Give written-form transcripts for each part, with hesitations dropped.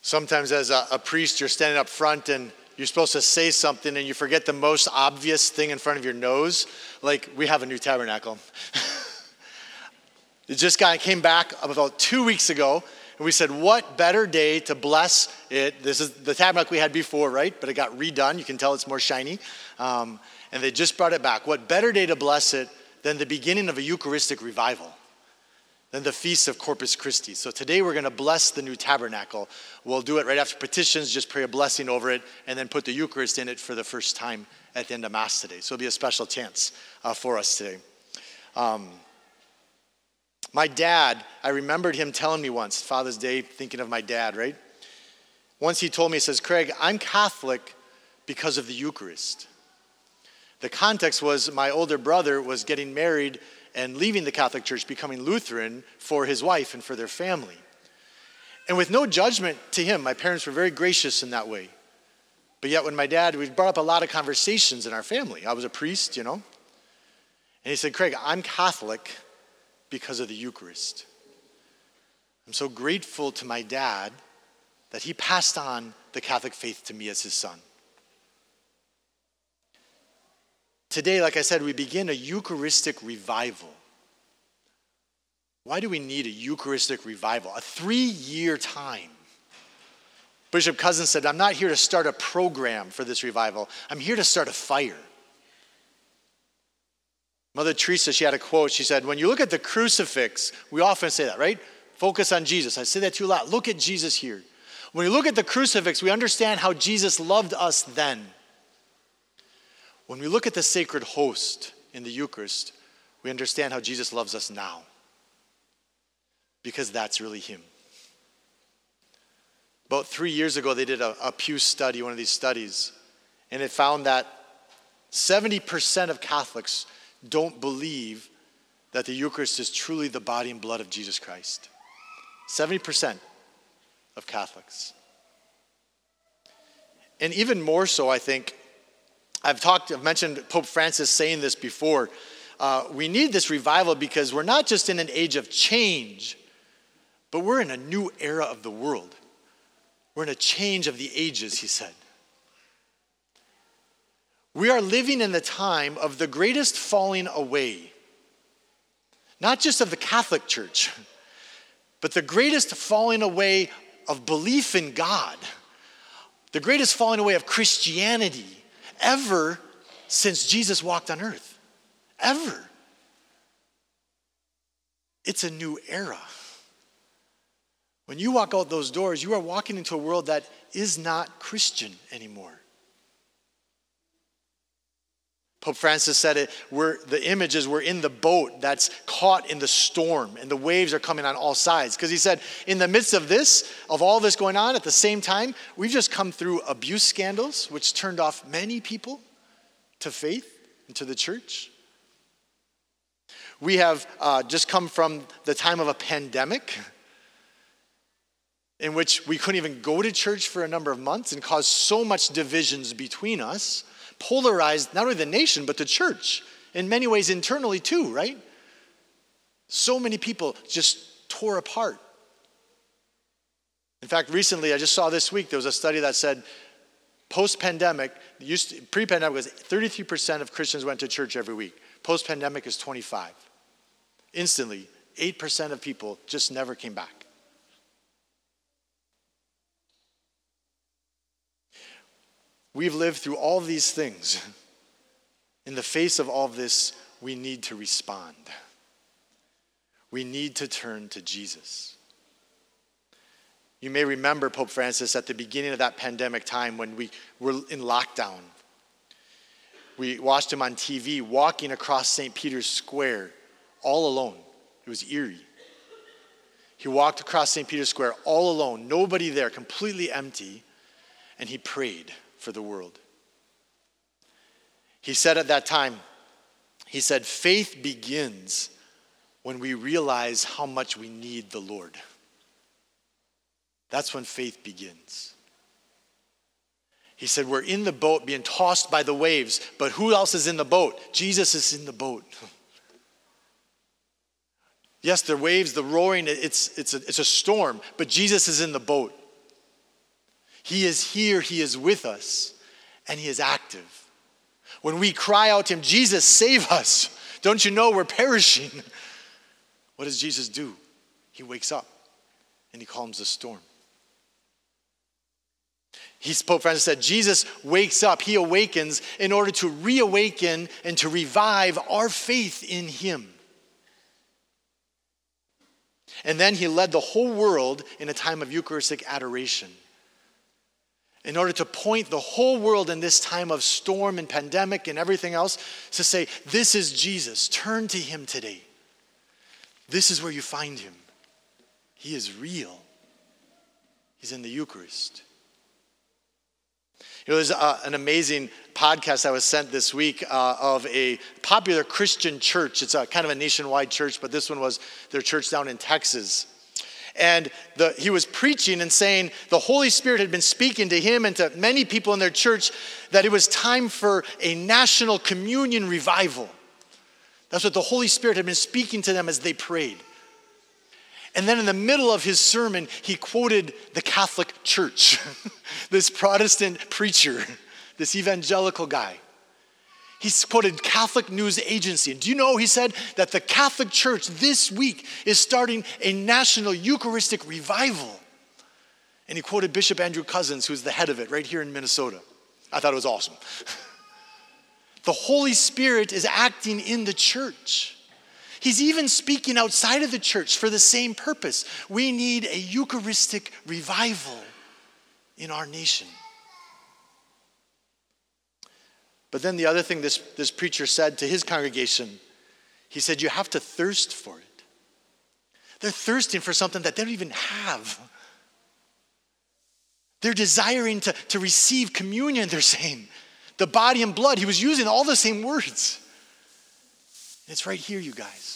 Sometimes as a priest, you're standing up front and you're supposed to say something and you forget the most obvious thing in front of your nose. Like, we have a new tabernacle. It just came back about 2 weeks ago, and we said, what better day to bless it? This is the tabernacle we had before, right? But it got redone. You can tell it's more shiny. And they just brought it back. What better day to bless it than the beginning of a Eucharistic revival, than the Feast of Corpus Christi. So today we're going to bless the new tabernacle. We'll do it right after petitions, just pray a blessing over it, and then put the Eucharist in it for the first time at the end of Mass today. So it'll be a special chance for us today. My dad, I remembered him telling me once, Father's Day, thinking of my dad, right? Once he told me, he says, Craig, I'm Catholic because of the Eucharist. The context was my older brother was getting married and leaving the Catholic Church, becoming Lutheran for his wife and for their family. And with no judgment to him, my parents were very gracious in that way. But yet when my dad, we brought up a lot of conversations in our family. I was a priest, And he said, Craig, I'm Catholic because of the Eucharist. I'm so grateful to my dad that he passed on the Catholic faith to me as his son. Today, like I said, we begin a Eucharistic revival. Why do we need a Eucharistic revival? A 3-year time. Bishop Cousins said, I'm not here to start a program for this revival. I'm here to start a fire. Mother Teresa, she had a quote. She said, when you look at the crucifix, we often say that, right? Focus on Jesus. I say that too loud. Look at Jesus here. When you look at the crucifix, we understand how Jesus loved us then. When we look at the sacred host in the Eucharist, we understand how Jesus loves us now. Because that's really him. About 3 years ago, they did a Pew study, one of these studies, and it found that 70% of Catholics don't believe that the Eucharist is truly the body and blood of Jesus Christ. 70% of Catholics. And even more so, I think, I've mentioned Pope Francis saying this before. We need this revival because we're not just in an age of change, but we're in a new era of the world. We're in a change of the ages, he said. We are living in the time of the greatest falling away, not just of the Catholic Church, but the greatest falling away of belief in God, the greatest falling away of Christianity ever since Jesus walked on earth. Ever. It's a new era. When you walk out those doors, you are walking into a world that is not Christian anymore. Pope Francis said it, the images were in the boat that's caught in the storm and the waves are coming on all sides. Because he said, in the midst of all this going on at the same time, we've just come through abuse scandals, which turned off many people to faith and to the church. We have just come from the time of a pandemic in which we couldn't even go to church for a number of months and caused so much divisions between us. Polarized not only the nation, but the church. In many ways internally too, right? So many people just tore apart. In fact, recently, I just saw this week, there was a study that said post-pandemic, pre-pandemic was 33% of Christians went to church every week. Post-pandemic is 25%. Instantly, 8% of people just never came back. We've lived through all these things. In the face of all of this, we need to respond. We need to turn to Jesus. You may remember Pope Francis at the beginning of that pandemic time when we were in lockdown. We watched him on TV walking across St. Peter's Square all alone. It was eerie. He walked across St. Peter's Square all alone, nobody there, completely empty, and he prayed for the world. He said at that time, he said, faith begins when we realize how much we need the Lord. That's when faith begins. He said, we're in the boat being tossed by the waves, but who else is in the boat? Jesus is in the boat. Yes, the waves, the roaring, it's a storm, but Jesus is in the boat. He is here, he is with us, and he is active. When we cry out to him, Jesus, save us. Don't you know we're perishing? What does Jesus do? He wakes up and he calms the storm. Pope Francis said, Jesus wakes up, he awakens in order to reawaken and to revive our faith in him. And then he led the whole world in a time of Eucharistic adoration, in order to point the whole world in this time of storm and pandemic and everything else to say, this is Jesus. Turn to him today. This is where you find him. He is real. He's in the Eucharist. You know, there's an amazing podcast I was sent this week of a popular Christian church. It's a kind of a nationwide church, but this one was their church down in Texas. And he was preaching and saying the Holy Spirit had been speaking to him and to many people in their church that it was time for a national communion revival. That's what the Holy Spirit had been speaking to them as they prayed. And then in the middle of his sermon, he quoted the Catholic Church, this Protestant preacher, this evangelical guy. He quoted Catholic News Agency. And do you know, he said that the Catholic Church this week is starting a national Eucharistic revival. And he quoted Bishop Andrew Cousins, who's the head of it right here in Minnesota. I thought it was awesome. The Holy Spirit is acting in the church. He's even speaking outside of the church for the same purpose. We need a Eucharistic revival in our nation. But then the other thing this preacher said to his congregation, he said, you have to thirst for it. They're thirsting for something that they don't even have. They're desiring to receive communion, they're saying. The body and blood, he was using all the same words. And it's right here, you guys.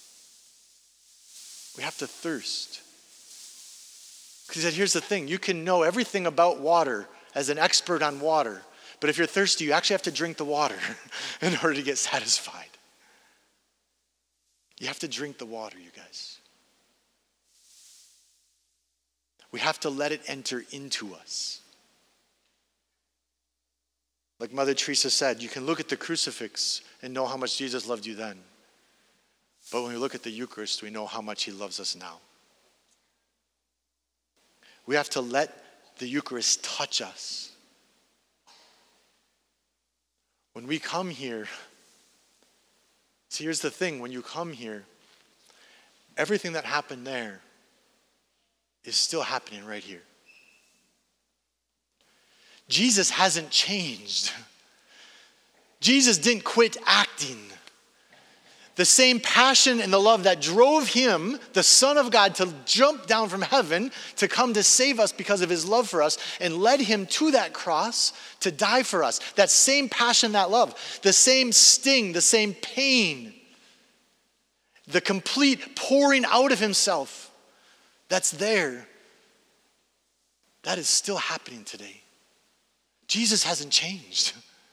We have to thirst. Because he said, here's the thing. You can know everything about water as an expert on water. But if you're thirsty, you actually have to drink the water in order to get satisfied. You have to drink the water, you guys. We have to let it enter into us. Like Mother Teresa said, you can look at the crucifix and know how much Jesus loved you then. But when we look at the Eucharist, we know how much he loves us now. We have to let the Eucharist touch us. When we come here, see, here's the thing. When you come here, everything that happened there is still happening right here. Jesus hasn't changed. Jesus didn't quit acting. The same passion and the love that drove him, the Son of God, to jump down from heaven to come to save us because of his love for us and led him to that cross to die for us. That same passion, that love, the same sting, the same pain, the complete pouring out of himself that's there, that is still happening today. Jesus hasn't changed.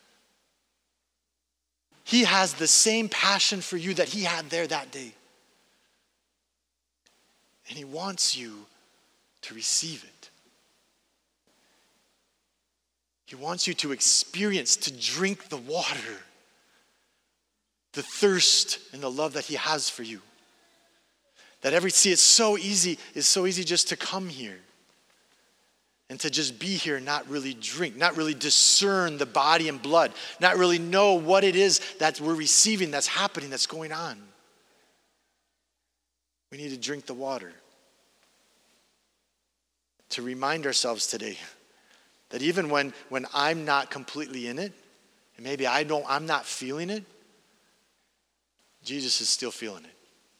He has the same passion for you that he had there that day. And he wants you to receive it. He wants you to experience, to drink the water, the thirst and the love that he has for you. It's so easy just to come here and to just be here and not really drink, not really discern the body and blood, not really know what it is that we're receiving, that's happening, that's going on. We need to drink the water. To remind ourselves today that even when I'm not completely in it, and maybe I'm not feeling it, Jesus is still feeling it.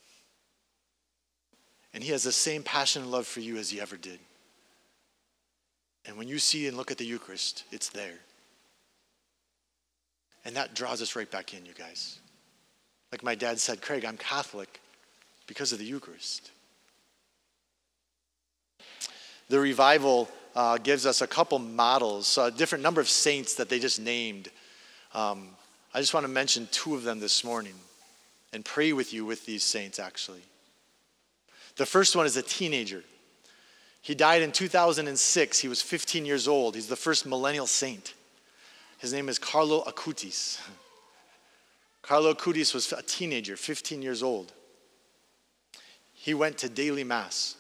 And he has the same passion and love for you as he ever did. And when you see and look at the Eucharist, it's there. And that draws us right back in, you guys. Like my dad said, Craig, I'm Catholic because of the Eucharist. The revival gives us a couple models, a different number of saints that they just named. I just want to mention two of them this morning and pray with you with these saints, actually. The first one is a teenager. He died in 2006. He was 15 years old. He's the first millennial saint. His name is Carlo Acutis. Carlo Acutis was a teenager, 15 years old. He went to daily mass.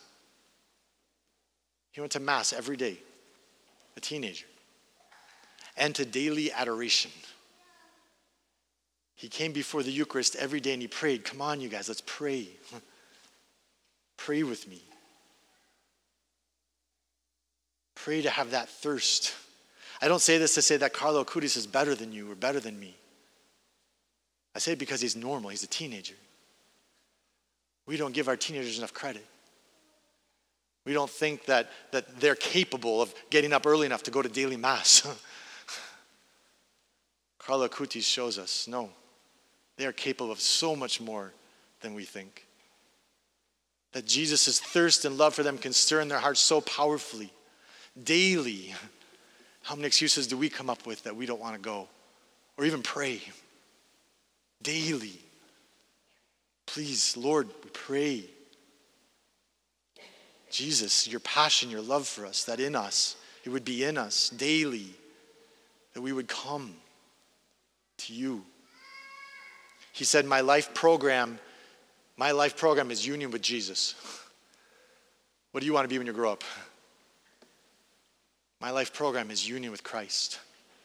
He went to mass every day, a teenager, and to daily adoration. He came before the Eucharist every day and he prayed. Come on, you guys, let's pray. Pray with me. Pray to have that thirst. I don't say this to say that Carlo Acutis is better than you or better than me. I say it because he's normal. He's a teenager. We don't give our teenagers enough credit. We don't think that they're capable of getting up early enough to go to daily mass. Carlo Acutis shows us, no, they are capable of so much more than we think. That Jesus' thirst and love for them can stir in their hearts so powerfully, daily. How many excuses do we come up with that we don't want to go or even pray? Daily. Please, Lord, we pray. Jesus, your passion, your love for us, that in us, it would be in us daily, that we would come to you. He said, my life program is union with Jesus. What do you want to be when you grow up? My life program is union with Christ.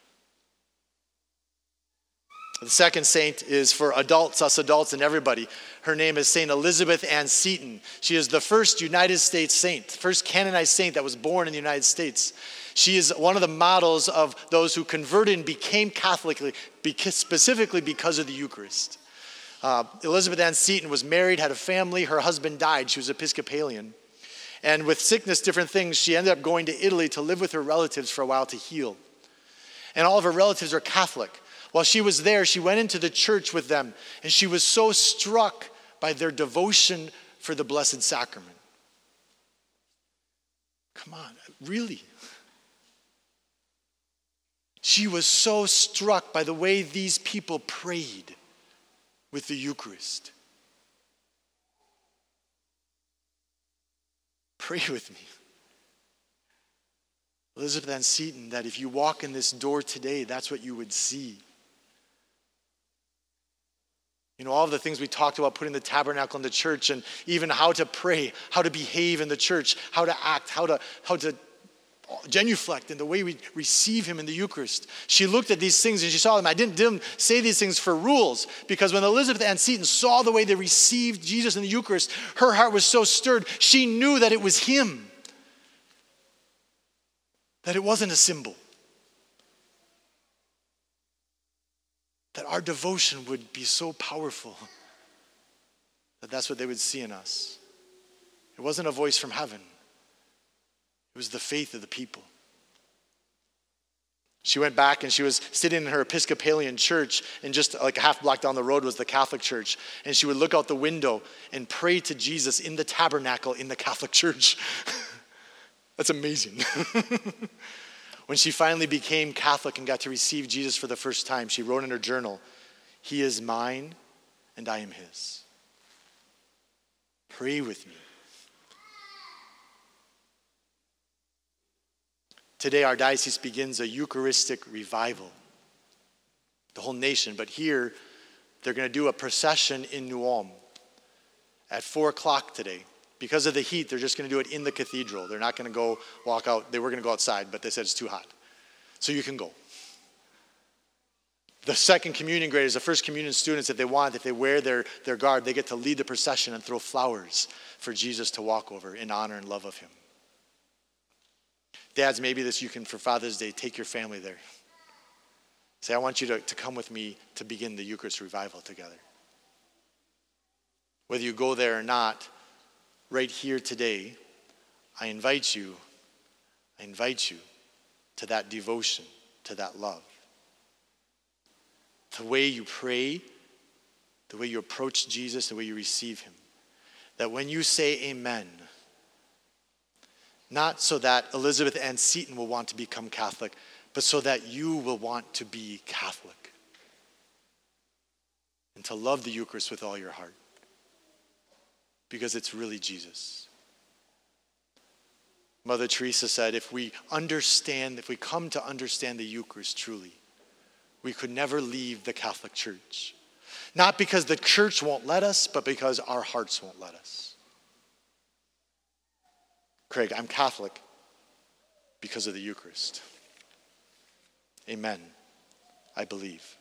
The second saint is for adults, us adults and everybody. Her name is Saint Elizabeth Ann Seton. She is the first United States saint, first canonized saint that was born in the United States. She is one of the models of those who converted and became Catholic, specifically because of the Eucharist. Elizabeth Ann Seton was married, had a family. Her husband died. She was Episcopalian. And with sickness, different things, she ended up going to Italy to live with her relatives for a while to heal. And all of her relatives are Catholic. While she was there, she went into the church with them, and she was so struck by their devotion for the Blessed Sacrament. Come on, really? She was so struck by the way these people prayed with the Eucharist. Pray with me. Elizabeth Ann Seton, that if you walk in this door today, that's what you would see. You know, all of the things we talked about, putting the tabernacle in the church, and even how to pray, how to behave in the church, how to act, how to genuflect in the way we receive him in the Eucharist. She looked at these things and she saw them. I didn't say these things for rules, because when Elizabeth Ann Seton saw the way they received Jesus in the Eucharist, her heart was so stirred. She knew that it was him, that it wasn't a symbol, that our devotion would be so powerful that that's what they would see in us. It wasn't a voice from heaven. It was the faith of the people. She went back and she was sitting in her Episcopalian church, and just like a half block down the road was the Catholic church. And she would look out the window and pray to Jesus in the tabernacle in the Catholic church. That's amazing. When she finally became Catholic and got to receive Jesus for the first time, she wrote in her journal, "He is mine and I am his. Pray with me." Today, our diocese begins a Eucharistic revival. The whole nation, but here, they're going to do a procession in New Ulm at 4 o'clock today. Because of the heat, they're just going to do it in the cathedral. They're not going to go walk out. They were going to go outside, but they said it's too hot. So you can go. The second communion graders, the first communion students, if they wear their garb, they get to lead the procession and throw flowers for Jesus to walk over in honor and love of him. Dads, maybe you can, for Father's Day, take your family there. Say, I want you to come with me to begin the Eucharist revival together. Whether you go there or not, right here today, I invite you to that devotion, to that love. The way you pray, the way you approach Jesus, the way you receive him. That when you say amen, not so that Elizabeth Ann Seton will want to become Catholic, but so that you will want to be Catholic. And to love the Eucharist with all your heart. Because it's really Jesus. Mother Teresa said, if we come to understand the Eucharist truly, we could never leave the Catholic Church. Not because the church won't let us, but because our hearts won't let us. Craig, I'm Catholic because of the Eucharist. Amen. I believe.